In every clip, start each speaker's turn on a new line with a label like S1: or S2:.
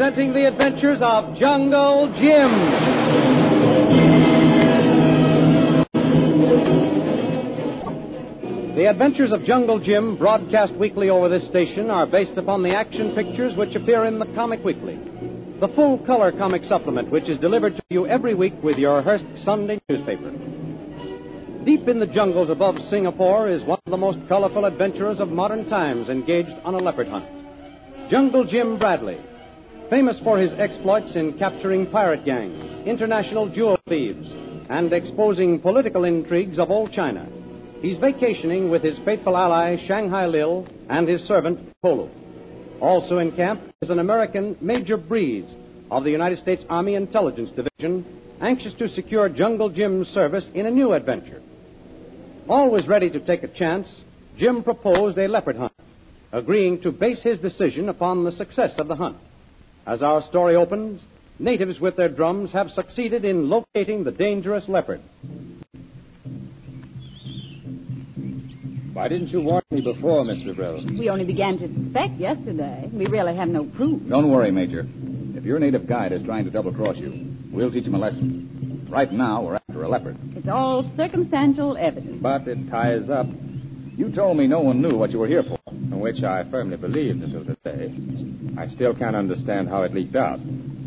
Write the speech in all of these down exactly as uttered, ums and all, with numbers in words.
S1: presenting the adventures of Jungle Jim. The adventures of Jungle Jim, broadcast weekly over this station, are based upon the action pictures which appear in the Comic Weekly, the full-color comic supplement which is delivered to you every week with your Hearst Sunday newspaper. Deep in the jungles above Singapore is one of the most colorful adventurers of modern times engaged on a leopard hunt. Jungle Jim Bradley, famous for his exploits in capturing pirate gangs, international jewel thieves, and exposing political intrigues of old China. He's vacationing with his faithful ally, Shanghai Lil, and his servant, Polo. Also in camp is an American Major Breeze of the United States Army Intelligence Division, anxious to secure Jungle Jim's service in a new adventure. Always ready to take a chance, Jim proposed a leopard hunt, agreeing to base his decision upon the success of the hunt. As our story opens, natives with their drums have succeeded in locating the dangerous leopard.
S2: Why didn't you warn me before, Mister Brill?
S3: We only began to suspect yesterday. We really have no proof.
S4: Don't worry, Major. If your native guide is trying to double-cross you, we'll teach him a lesson. Right now, we're after a leopard.
S3: It's all circumstantial evidence.
S2: But it ties up.
S4: You told me no one knew what you were here for.
S2: Which I firmly believed until today. I still can't understand how it leaked out.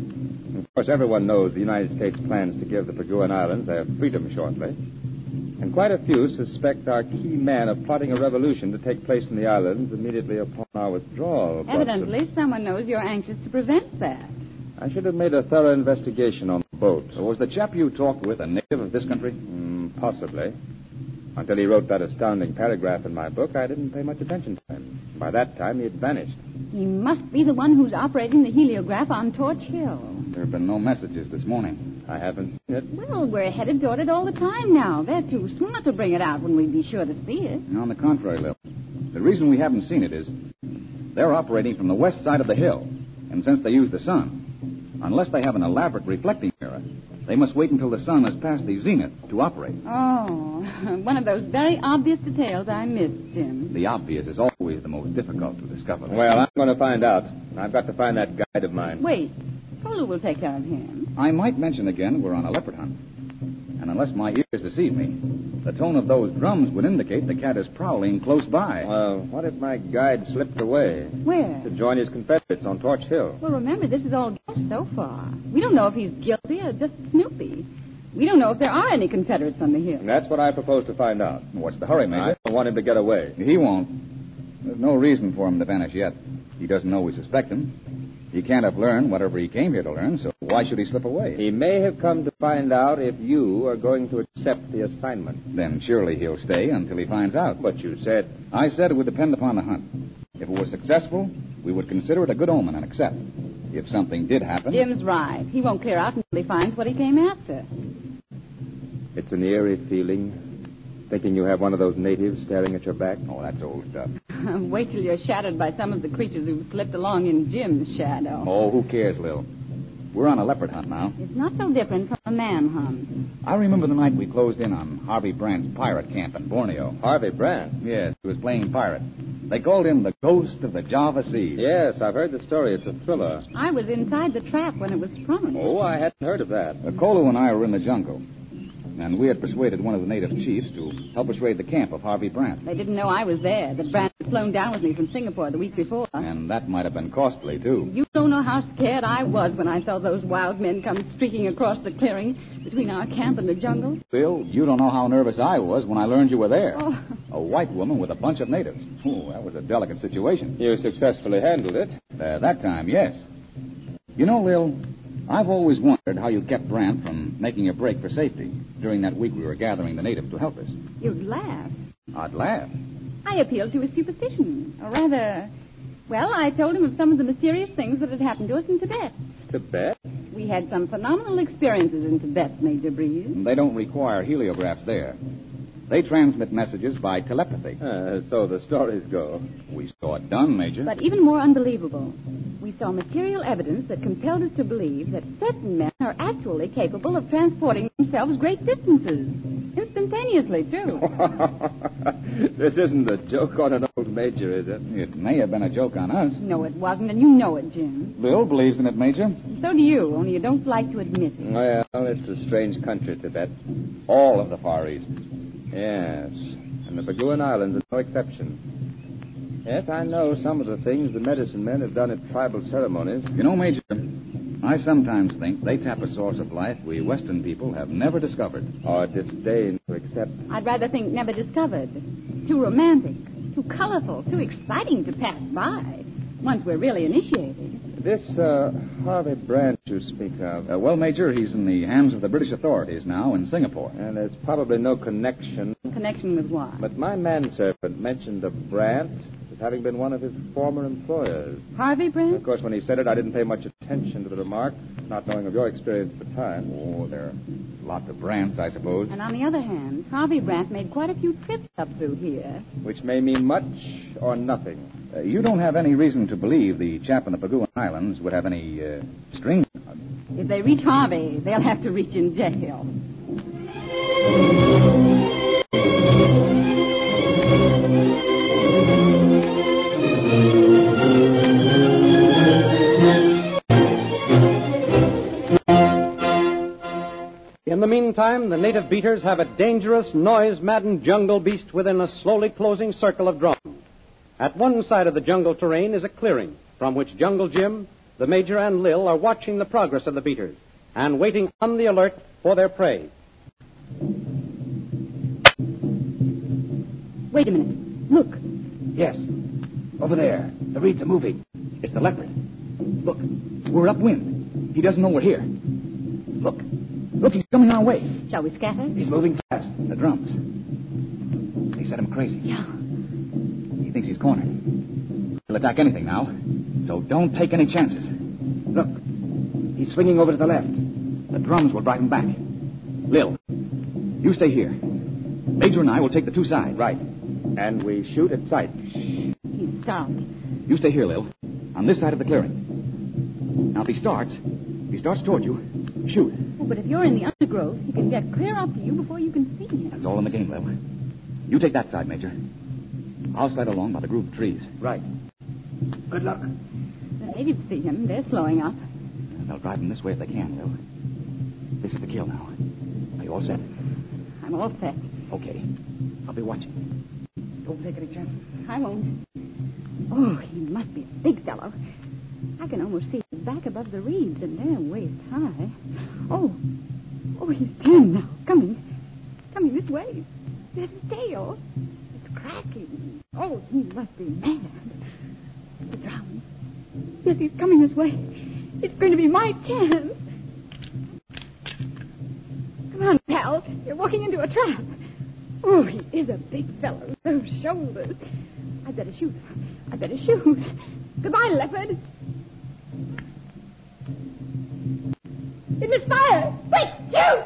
S2: Of course, everyone knows the United States plans to give the Paguan Islands their freedom shortly. And quite a few suspect our key man of plotting a revolution to take place in the islands immediately upon our withdrawal.
S3: Evidently, but, uh, someone knows you're anxious to prevent that.
S2: I should have made a thorough investigation on the boat.
S4: So was the chap you talked with a native of this country?
S2: Mm, possibly. Until he wrote that astounding paragraph in my book, I didn't pay much attention to him. By that time, he had vanished.
S3: He must be the one who's operating the heliograph on Torch Hill.
S4: There have been no messages this morning.
S2: I haven't seen it.
S3: Well, we're headed toward it all the time now. They're too smart to bring it out when we'd be sure to see it.
S4: On the contrary, Lil. The reason we haven't seen it is they're operating from the west side of the hill. And since they use the sun, unless they have an elaborate reflecting mirror, they must wait until the sun has passed the zenith to operate.
S3: Oh, one of those very obvious details I missed, Jim.
S4: The obvious is always the most difficult to discover.
S2: Well, I'm going to find out. I've got to find that guide of mine.
S3: Wait. Polo will take care of him.
S4: I might mention again we're on a leopard hunt. And unless my ears deceive me, the tone of those drums would indicate the cat is prowling close by.
S2: Uh, what if my guide slipped away?
S3: Where?
S2: To join his Confederates on Torch Hill.
S3: Well, remember, this is all guess so far. We don't know if he's guilty or just Snoopy. We don't know if there are any Confederates on the hill.
S2: And that's what I propose to find out.
S4: What's the hurry, Major?
S2: I don't want him to get away.
S4: He won't. There's no reason for him to vanish yet. He doesn't know we suspect him. He can't have learned whatever he came here to learn, so why should he slip away?
S2: He may have come to find out if you are going to accept the assignment.
S4: Then surely he'll stay until he finds out.
S2: But you said...
S4: I said it would depend upon the hunt. If it was successful, we would consider it a good omen and accept. If something did happen...
S3: Jim's right. He won't clear out until he finds what he came after.
S2: It's an eerie feeling, thinking you have one of those natives staring at your back.
S4: Oh, that's old stuff.
S3: Wait till you're shadowed by some of the creatures who've slipped along in Jim's shadow.
S4: Oh, who cares, Lil? We're on a leopard hunt now.
S3: It's not so different from a man hunt.
S4: I remember the night we closed in on Harvey Brandt's pirate camp in Borneo.
S2: Harvey Brandt?
S4: Yes, he was playing pirate. They called him the Ghost of the Java Seas.
S2: Yes, I've heard the story. It's a thriller.
S3: I was inside the trap when it was sprung.
S2: Oh, I hadn't heard of that.
S4: Uh, Kolu and I were in the jungle. And we had persuaded one of the native chiefs to help us raid the camp of Harvey Brandt.
S3: They didn't know I was there, that Brandt had flown down with me from Singapore the week before.
S4: And that might have been costly, too.
S3: You don't know how scared I was when I saw those wild men come streaking across the clearing between our camp and the jungle.
S4: Bill, you don't know how nervous I was when I learned you were there.
S3: Oh.
S4: A white woman with a bunch of natives. Oh, that was a delicate situation.
S2: You successfully handled it.
S4: Uh, that time, yes. You know, Lil, I've always wondered how you kept Brandt from making a break for safety during that week we were gathering the natives to help us.
S3: You'd laugh.
S4: I'd laugh.
S3: I appealed to his superstition. Or rather, well, I told him of some of the mysterious things that had happened to us in Tibet.
S2: Tibet?
S3: We had some phenomenal experiences in Tibet, Major Breeze.
S4: They don't require heliographs there. They transmit messages by telepathy.
S2: Uh, so the stories go.
S4: We saw it done, Major.
S3: But even more unbelievable, we saw material evidence that compelled us to believe that certain men are actually capable of transporting themselves great distances, instantaneously. instantaneously, too.
S2: This isn't a joke on an old major, is it?
S4: It may have been a joke on us.
S3: No, it wasn't, and you know it, Jim.
S4: Bill believes in it, Major.
S3: So do you, only you don't like to admit it.
S2: Well, it's a strange country, Tibet.
S4: All of the Far East.
S2: Yes, and the Paguan Islands are no exception. Yes, I know some of the things the medicine men have done at tribal ceremonies.
S4: You know, Major, I sometimes think they tap a source of life we Western people have never discovered.
S2: Or disdain to accept.
S3: I'd rather think never discovered. Too romantic, too colorful, too exciting to pass by once we're really initiated.
S2: This uh, Harvey Brandt you speak of,
S4: Uh, well, Major, he's in the hands of the British authorities now in Singapore.
S2: and there's probably no connection.
S3: Connection with what?
S2: But my manservant mentioned a Brandt as having been one of his former employers.
S3: Harvey
S2: Of
S3: Brent?
S2: course, when he said it, I didn't pay much attention to the remark, not knowing of your experience at the time.
S4: Oh, there are lots of Brants, I suppose.
S3: And on the other hand, Harvey Brandt made quite a few trips up through here.
S2: Which may mean much or nothing.
S4: Uh, you don't have any reason to believe the chap in the Paguan Islands would have any uh, strings.
S3: If they reach Harvey, they'll have to reach in jail.
S1: In the meantime, the native beaters have a dangerous, noise-maddened jungle beast within a slowly closing circle of drums. At one side of the jungle terrain is a clearing from which Jungle Jim, the Major, and Lil are watching the progress of the beaters and waiting on the alert for their prey.
S3: Wait a minute. Look.
S4: Yes. Over there. The reeds are moving. It's the leopard. Look. We're upwind. He doesn't know we're here. Look. Look, he's coming our way.
S3: Shall we scatter?
S4: He's moving fast. The drums. They set him crazy.
S3: Yeah.
S4: He thinks he's cornered. He'll attack anything now. So don't take any chances. Look. He's swinging over to the left. The drums will drive him back. Lil, you stay here. Major and I will take the two sides.
S2: Right. And we shoot at sight.
S3: He's stopped.
S4: You stay here, Lil. On this side of the clearing. Now, if he starts, if he starts toward you, shoot.
S3: Oh, but if you're in the undergrowth, he can get clear up to you before you can see him.
S4: That's all in the game, Lil. You take that side, Major. I'll slide along by the group of trees.
S2: Right.
S4: Good luck.
S3: The natives see him. They're slowing up.
S4: They'll drive him this way if they can, Lil. This is the kill now. Are you all set?
S3: I'm all set.
S4: Okay. I'll be watching. Don't take any chances.
S3: I won't. Oh, he must be a big fellow. I can almost see his back above the reeds, and they're waist high. Oh, oh, he's turned now. Coming. Coming this way. There's his tail. It's cracking. Oh, he must be mad. The drums. Yes, he's coming this way. It's going to be my chance. Come on, pal. You're walking into a trap. Oh, he is a big fellow. Those shoulders. I'd better shoot. I'd better shoot. Goodbye, leopard. It misfires. Quick, shoot!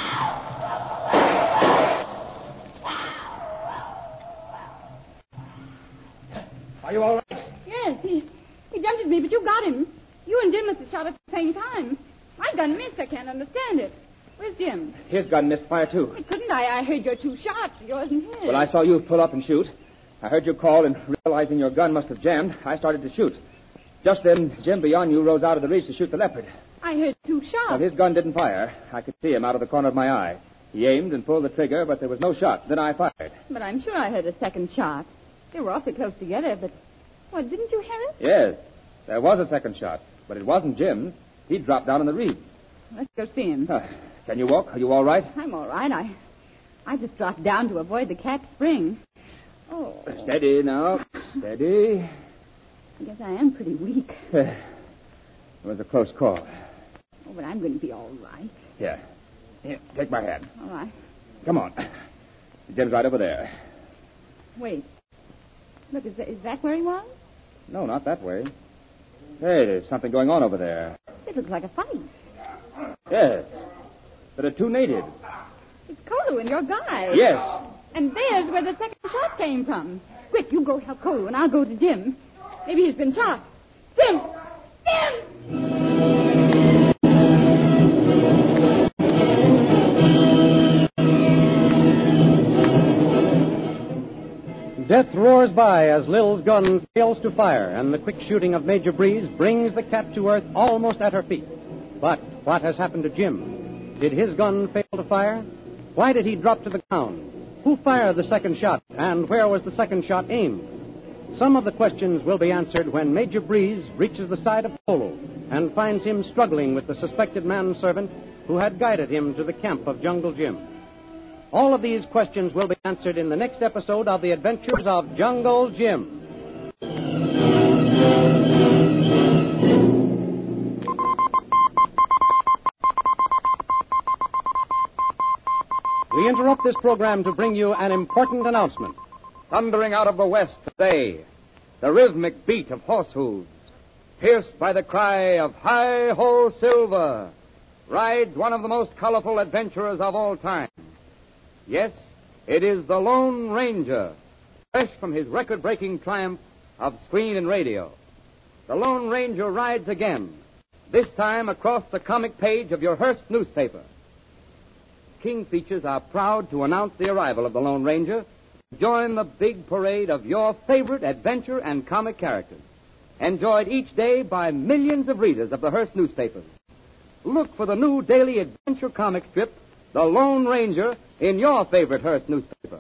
S4: Are you all right?
S3: Yes, he, he jumped at me, but you got him. You and Jim must have shot at the same time. My gun missed. I can't understand it. Where's Jim?
S2: His gun missed fire, too.
S3: Why couldn't I? I heard your two shots, yours and his.
S2: When I saw you pull up and shoot, I heard you call, and realizing your gun must have jammed, I started to shoot. Just then, Jim beyond you rose out of the reeds to shoot the leopard.
S3: I heard two shots.
S2: Well, his gun didn't fire. I could see him out of the corner of my eye. He aimed and pulled the trigger, but there was no shot. Then I fired.
S3: But I'm sure I heard a second shot. They were awfully close together, but... What, didn't you hear it?
S2: Yes, there was a second shot, but it wasn't Jim's. He dropped down in the reeds.
S3: Let's go see him.
S2: Uh, can you walk? Are you all right?
S3: I'm all right. I I just dropped down to avoid the cat spring. Oh.
S2: Steady now. Steady.
S3: I guess I am pretty weak.
S2: It was a close call.
S3: Oh, but I'm going to be all right.
S2: Here. Here, take my hand.
S3: All right.
S2: Come on. Jim's right over there.
S3: Wait. Look, is that, is that where he was?
S2: No, not that way. Hey, there's something going on over there.
S3: It looks like a fight.
S2: Yes. There are two natives.
S3: It's Kolu and your guy.
S2: Yes.
S3: And there's where the second shot came from. Quick, you go help Kolu, and I'll go to Jim. Maybe he's been shot. Jim! Jim!
S1: Death roars by as Lil's gun fails to fire, and the quick shooting of Major Breeze brings the cat to earth almost at her feet. But what has happened to Jim? Did his gun fail to fire? Why did he drop to the ground? Who fired the second shot, and where was the second shot aimed? Some of the questions will be answered when Major Breeze reaches the side of Polo and finds him struggling with the suspected manservant who had guided him to the camp of Jungle Jim. All of these questions will be answered in the next episode of The Adventures of Jungle Jim. We interrupt this program to bring you an important announcement.
S2: Thundering out of the west today, the rhythmic beat of horse hooves, pierced by the cry of Hi-Ho Silver, rides one of the most colorful adventurers of all time. Yes, it is the Lone Ranger, fresh from his record-breaking triumph of screen and radio. The Lone Ranger rides again, this time across the comic page of your Hearst newspaper. King Features are proud to announce the arrival of the Lone Ranger. Join the big parade of your favorite adventure and comic characters, enjoyed each day by millions of readers of the Hearst newspapers. Look for the new daily adventure comic strip, The Lone Ranger, in your favorite Hearst newspaper.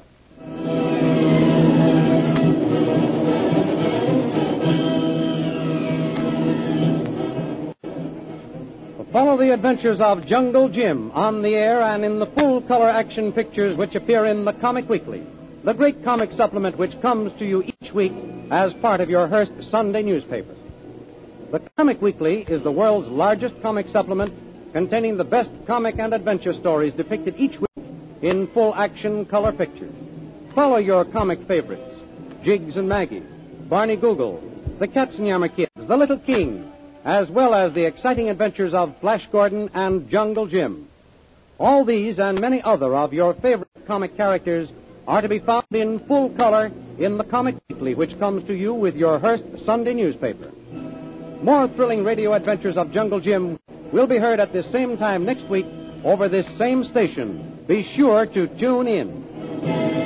S1: Follow the adventures of Jungle Jim on the air and in the full-color action pictures which appear in the Comic Weekly, the great comic supplement which comes to you each week as part of your Hearst Sunday newspaper. The Comic Weekly is the world's largest comic supplement containing the best comic and adventure stories depicted each week in full-action color pictures. Follow your comic favorites, Jiggs and Maggie, Barney Google, the Katzenjammer Kids, The Little King, as well as the exciting adventures of Flash Gordon and Jungle Jim. All these and many other of your favorite comic characters are to be found in full color in the Comic Weekly, which comes to you with your Hearst Sunday newspaper. More thrilling radio adventures of Jungle Jim will be heard at this same time next week over this same station. Be sure to tune in.